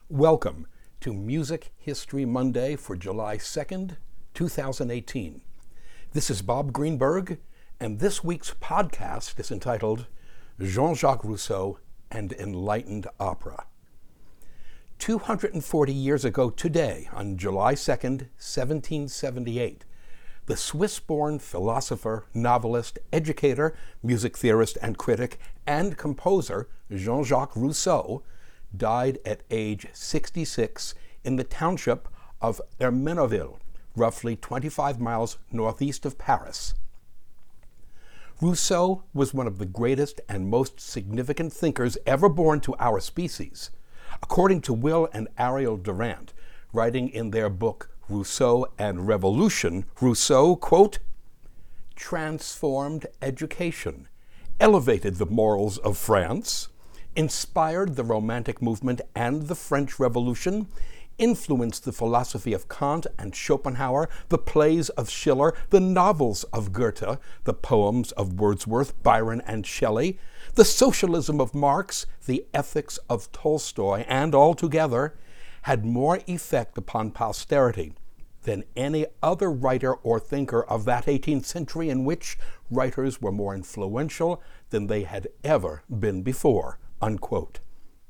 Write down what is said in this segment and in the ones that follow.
Welcome to Music History Monday for July 2nd, 2018. This is Bob Greenberg, and this week's podcast is entitled Jean-Jacques Rousseau and Enlightened Opera. 240 years ago today, on July 2nd, 1778, the Swiss-born philosopher, novelist, educator, music theorist, and critic, and composer Jean-Jacques Rousseau died at age 66 in the township of Ermenonville, roughly 25 miles northeast of Paris. Rousseau was one of the greatest and most significant thinkers ever born to our species. According to Will and Ariel Durant, writing in their book Rousseau and Revolution, Rousseau, quote, transformed education, elevated the morals of France, inspired the Romantic movement and the French Revolution, influenced the philosophy of Kant and Schopenhauer, the plays of Schiller, the novels of Goethe, the poems of Wordsworth, Byron, and Shelley, the socialism of Marx, the ethics of Tolstoy, and altogether had more effect upon posterity than any other writer or thinker of that 18th century, in which writers were more influential than they had ever been before, unquote.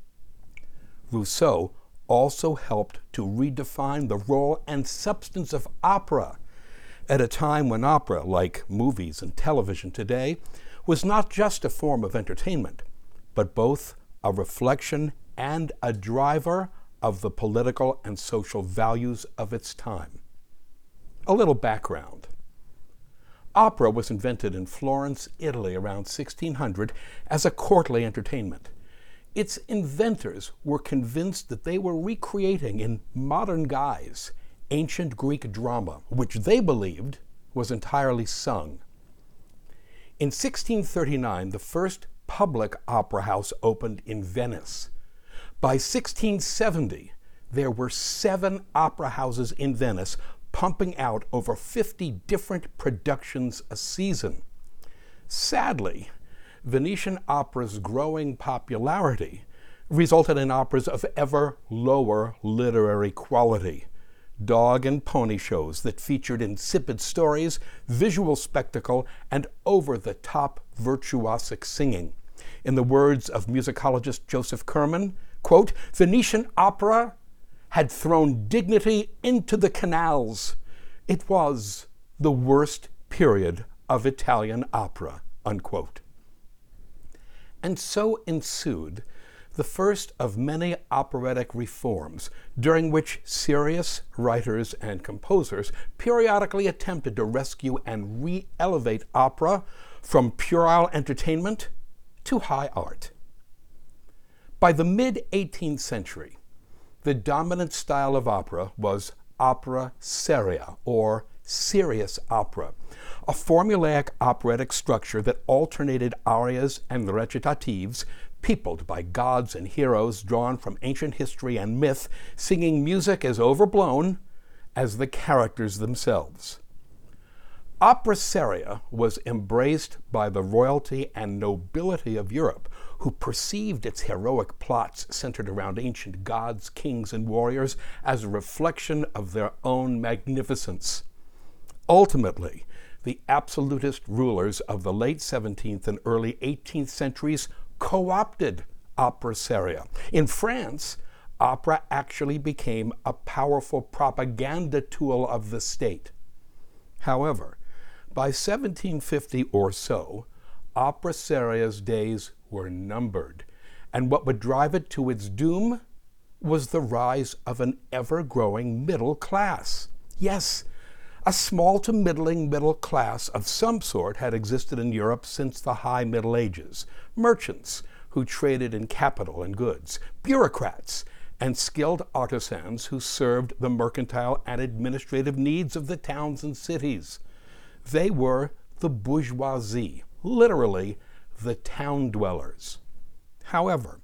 Rousseau also helped to redefine the role and substance of opera at a time when opera, like movies and television today, was not just a form of entertainment, but both a reflection and a driver of the political and social values of its time. A little background. Opera was invented in Florence, Italy around 1600 as a courtly entertainment. Its inventors were convinced that they were recreating in modern guise ancient Greek drama, which they believed was entirely sung. In 1639, the first public opera house opened in Venice. By 1670, there were 7 opera houses in Venice, pumping out over 50 different productions a season. Sadly, Venetian opera's growing popularity resulted in operas of ever lower literary quality, dog and pony shows that featured insipid stories, visual spectacle, and over-the-top virtuosic singing. In the words of musicologist Joseph Kerman, quote, Venetian opera had thrown dignity into the canals. It was the worst period of Italian opera, unquote. And so ensued the first of many operatic reforms, during which serious writers and composers periodically attempted to rescue and re-elevate opera from puerile entertainment to high art. By the mid-18th century, the dominant style of opera was opera seria, or serious opera, a formulaic operatic structure that alternated arias and recitatives, peopled by gods and heroes drawn from ancient history and myth, singing music as overblown as the characters themselves. Opera seria was embraced by the royalty and nobility of Europe, who perceived its heroic plots centered around ancient gods, kings, and warriors as a reflection of their own magnificence. Ultimately, the absolutist rulers of the late 17th and early 18th centuries co-opted opera seria. In France, opera actually became a powerful propaganda tool of the state. However, by 1750 or so, opera seria's days were numbered, and what would drive it to its doom was the rise of an ever-growing middle class. Yes, a small to middling middle class of some sort had existed in Europe since the High Middle Ages. Merchants who traded in capital and goods, bureaucrats, and skilled artisans who served the mercantile and administrative needs of the towns and cities. They were the bourgeoisie, literally the town dwellers. However,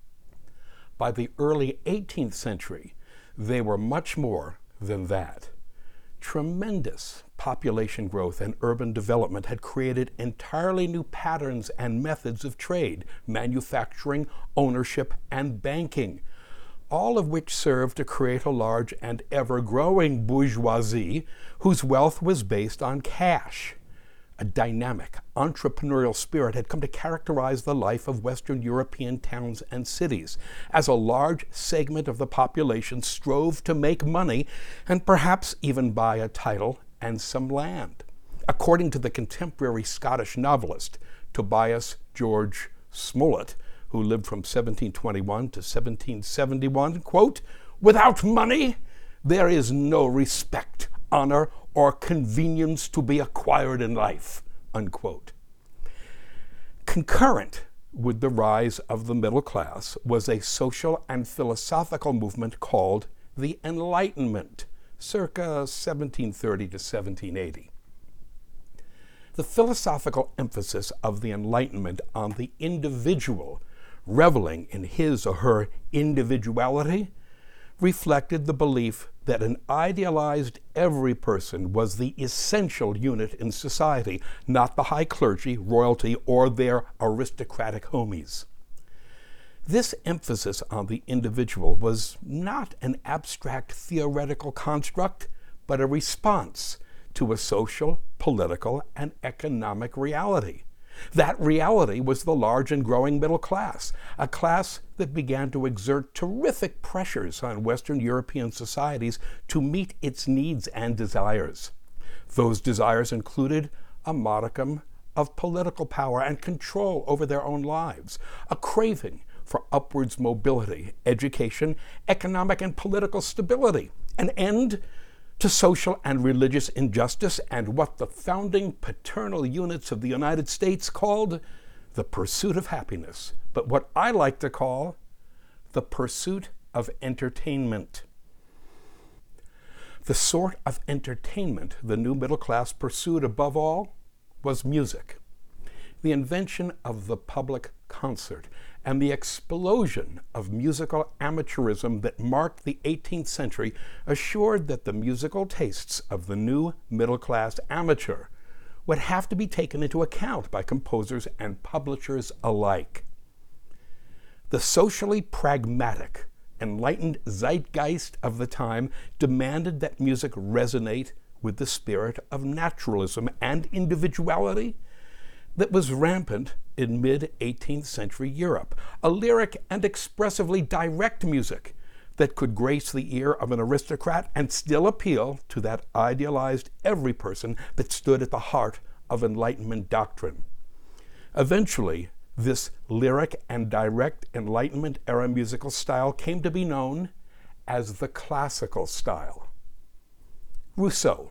by the early 18th century, they were much more than that. Tremendous population growth and urban development had created entirely new patterns and methods of trade, manufacturing, ownership, and banking. all of which served to create a large and ever-growing bourgeoisie whose wealth was based on cash. A dynamic, entrepreneurial spirit had come to characterize the life of Western European towns and cities, as a large segment of the population strove to make money and perhaps even buy a title and some land. According to the contemporary Scottish novelist Tobias George Smollett, who lived from 1721 to 1771, quote, "Without money, there is no respect, honor, or convenience to be acquired in life," unquote. Concurrent with the rise of the middle class was a social and philosophical movement called the Enlightenment, circa 1730 to 1780. The philosophical emphasis of the Enlightenment on the individual, reveling in his or her individuality, reflected the belief that an idealized every person was the essential unit in society, not the high clergy, royalty, or their aristocratic homies. This emphasis on the individual was not an abstract theoretical construct, but a response to a social, political, and economic reality. That reality was the large and growing middle class, a class that began to exert terrific pressures on Western European societies to meet its needs and desires. Those desires included a modicum of political power and control over their own lives, a craving for upwards mobility, education, economic and political stability, an end to social and religious injustice, and what the founding paternal units of the United States called the pursuit of happiness, but what I like to call the pursuit of entertainment. The sort of entertainment the new middle class pursued above all was music. The invention of the public concert and the explosion of musical amateurism that marked the 18th century assured that the musical tastes of the new middle-class amateur would have to be taken into account by composers and publishers alike. The socially pragmatic, enlightened zeitgeist of the time demanded that music resonate with the spirit of naturalism and individuality that was rampant in mid-18th century Europe, a lyric and expressively direct music that could grace the ear of an aristocrat and still appeal to that idealized every person that stood at the heart of Enlightenment doctrine. Eventually, this lyric and direct Enlightenment era musical style came to be known as the classical style. Rousseau.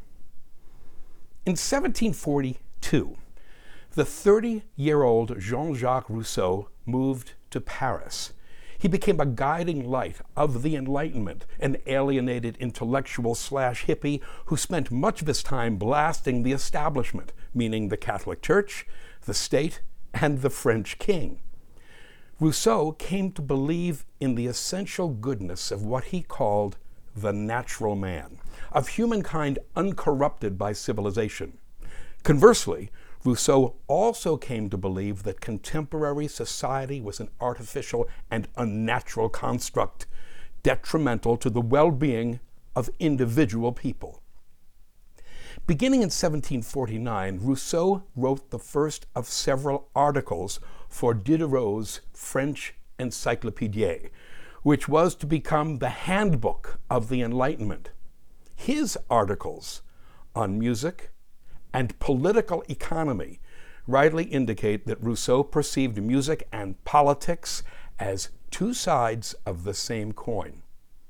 In 1742, the 30-year-old Jean-Jacques Rousseau moved to Paris. He became a guiding light of the Enlightenment, an alienated intellectual/hippie who spent much of his time blasting the establishment, meaning the Catholic Church, the state, and the French king. Rousseau came to believe in the essential goodness of what he called the natural man, of humankind uncorrupted by civilization. Conversely, Rousseau also came to believe that contemporary society was an artificial and unnatural construct, detrimental to the well-being of individual people. Beginning in 1749, Rousseau wrote the first of several articles for Diderot's French Encyclopédie, which was to become the handbook of the Enlightenment. His articles on music and political economy rightly indicate that Rousseau perceived music and politics as two sides of the same coin.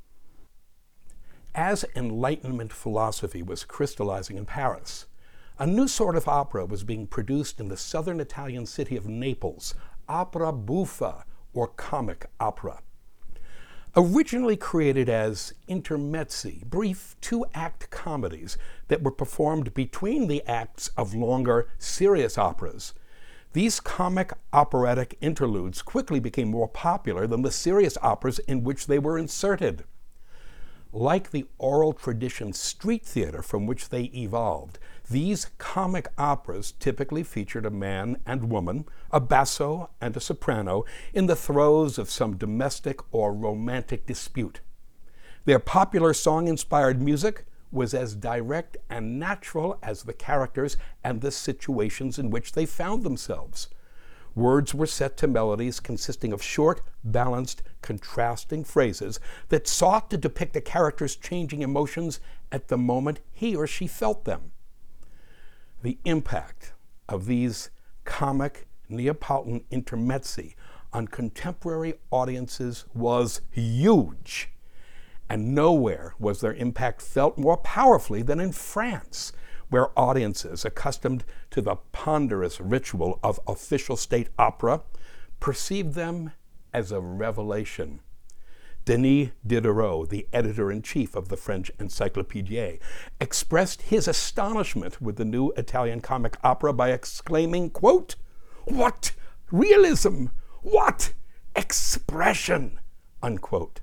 As Enlightenment philosophy was crystallizing in Paris, a new sort of opera was being produced in the southern Italian city of Naples, opera buffa, or comic opera. Originally created as intermezzi, brief two-act comedies that were performed between the acts of longer, serious operas, these comic operatic interludes quickly became more popular than the serious operas in which they were inserted. Like the oral tradition street theater from which they evolved, these comic operas typically featured a man and woman, a basso and a soprano, in the throes of some domestic or romantic dispute. Their popular song-inspired music was as direct and natural as the characters and the situations in which they found themselves. Words were set to melodies consisting of short, balanced, contrasting phrases that sought to depict a character's changing emotions at the moment he or she felt them. The impact of these comic Neapolitan intermezzi on contemporary audiences was huge, and nowhere was their impact felt more powerfully than in France, where audiences accustomed to the ponderous ritual of official state opera perceived them as a revelation. Denis Diderot, the editor-in-chief of the French Encyclopédie, expressed his astonishment with the new Italian comic opera by exclaiming, quote, "What realism! What expression!" unquote.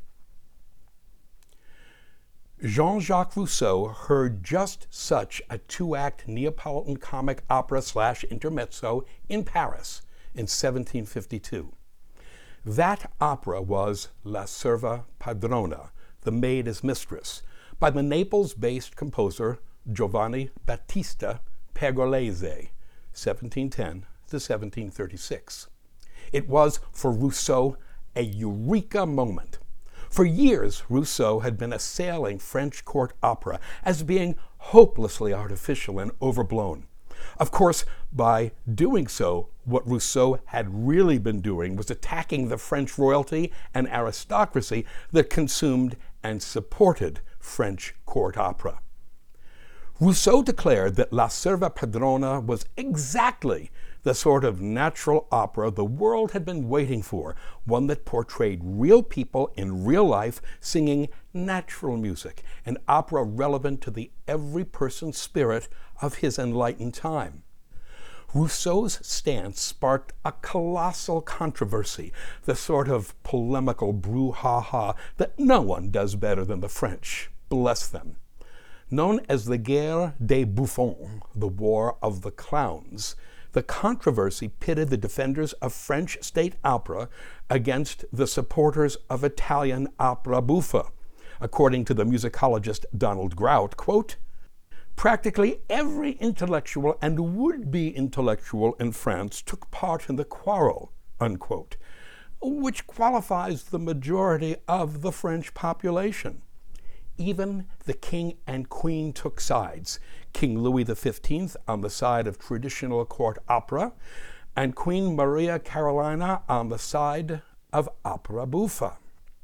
Jean-Jacques Rousseau heard just such a two-act Neapolitan comic opera/intermezzo in Paris in 1752. That opera was La Serva Padrona, The Maid is Mistress, by the Naples-based composer Giovanni Battista Pergolesi, 1710 to 1736. It was, for Rousseau, a eureka moment. For years, Rousseau had been assailing French court opera as being hopelessly artificial and overblown. Of course, by doing so, what Rousseau had really been doing was attacking the French royalty and aristocracy that consumed and supported French court opera. Rousseau declared that La Serva Padrona was exactly the sort of natural opera the world had been waiting for, one that portrayed real people in real life singing natural music, an opera relevant to the every person spirit of his enlightened time. Rousseau's stance sparked a colossal controversy, the sort of polemical brouhaha that no one does better than the French, bless them. Known as the Guerre des Bouffons, the War of the Clowns, the controversy pitted the defenders of French state opera against the supporters of Italian opera buffa. According to the musicologist Donald Grout, quote, "Practically every intellectual and would-be intellectual in France took part in the quarrel," unquote, which qualifies the majority of the French population. Even the king and queen took sides, King Louis XV on the side of traditional court opera, and Queen Maria Carolina on the side of opera buffa.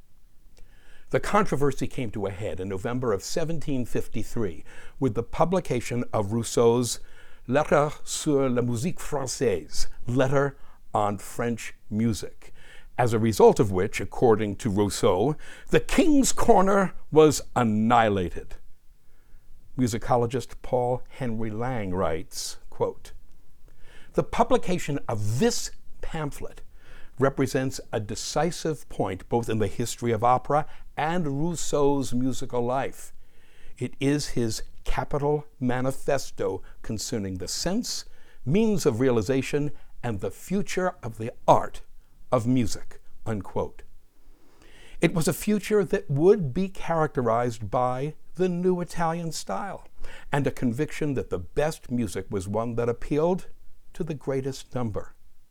The controversy came to a head in November of 1753 with the publication of Rousseau's Lettre sur la musique française, Letter on French Music, as a result of which, according to Rousseau, the King's Corner was annihilated. Musicologist Paul Henry Lang writes, quote, "The publication of this pamphlet represents a decisive point both in the history of opera and Rousseau's musical life. It is his capital manifesto concerning the sense, means of realization, and the future of the art of music," unquote. It was a future that would be characterized by the new Italian style and a conviction that the best music was one that appealed to the greatest number.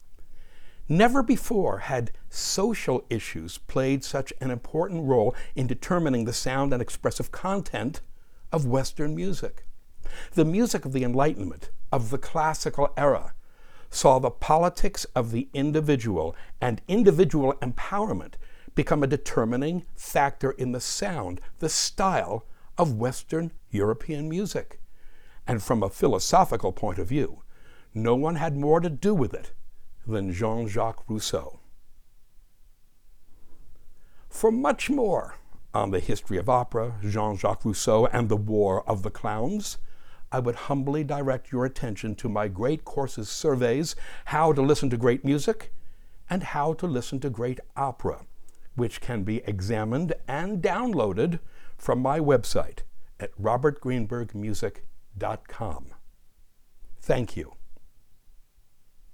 Never before had social issues played such an important role in determining the sound and expressive content of Western music. The music of the Enlightenment, of the classical era, saw the politics of the individual and individual empowerment become a determining factor in the sound, the style of Western European music. And from a philosophical point of view, no one had more to do with it than Jean-Jacques Rousseau. For much more on the history of opera, Jean-Jacques Rousseau, and the War of the Clowns, I would humbly direct your attention to my Great Courses surveys, How to Listen to Great Music and How to Listen to Great Opera, which can be examined and downloaded from my website at robertgreenbergmusic.com. Thank you.